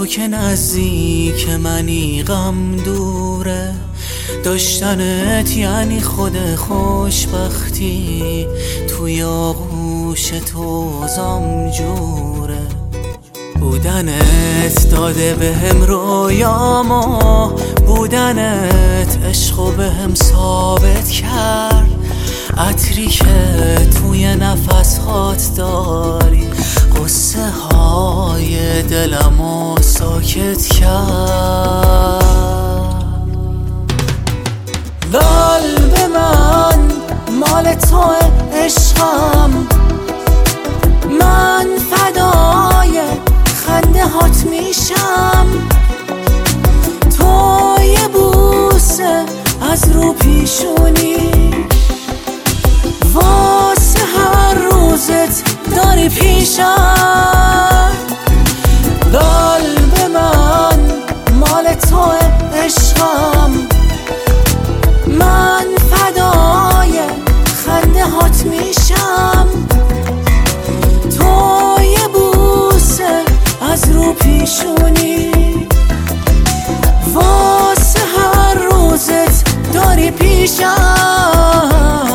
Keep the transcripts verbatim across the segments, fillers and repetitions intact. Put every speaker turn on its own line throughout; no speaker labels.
که نزدیک منی غم دوره، داشتنت یعنی خود خوشبختی، توی آغوش تو زم جوره. بودنت داده به هم رویامو، بودنت عشقو به هم ثابت کرد، عطری که توی نفس هات داری قصه های دلمو ساکت کرد. قلب من مال تو عشقم، من فدای خنده هات میشم، تو یه بوسه از رو پیشونی واسه هر روزت داری پیشم. قلب من مال تو عشقم، من فدای خنده هات میشم، تو یه بوسه از رو پیشونی واسه هر روزت داری پیشم.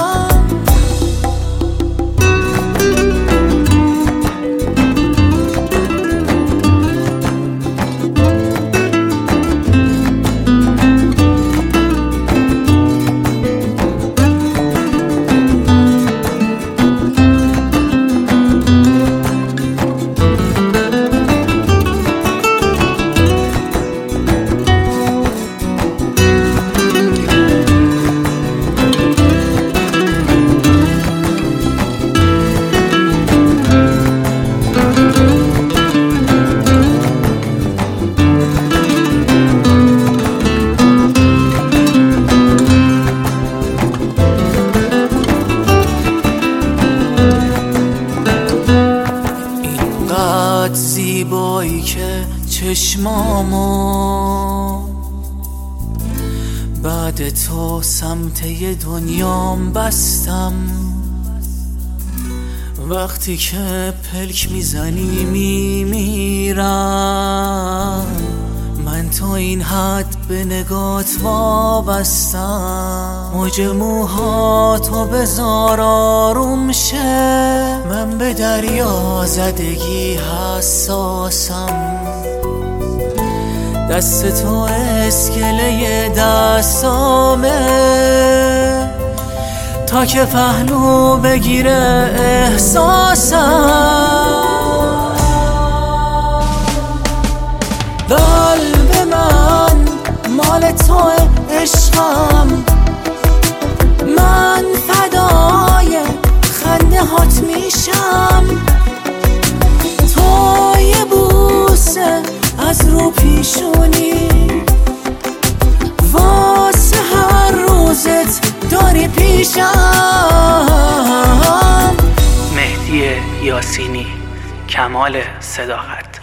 زیبایی که چشمامو بعد تو سمت یه دنیام بستم، وقتی که پلک میزنی میمیرم، من تا این حد به نگات وابستم، موج موهاتو بذار آروم شه، من به دریا زدگی حساسم، دست تو اسکله دستامه، تا که پهلو بگیره احساسم. قلب من مال تو عشقم، من فدای خنده هات میشم، تو یه بوسه از رو پیشونی واسه هر روزت داری پیشم.
مهدی یاسینی، کمال صداقت.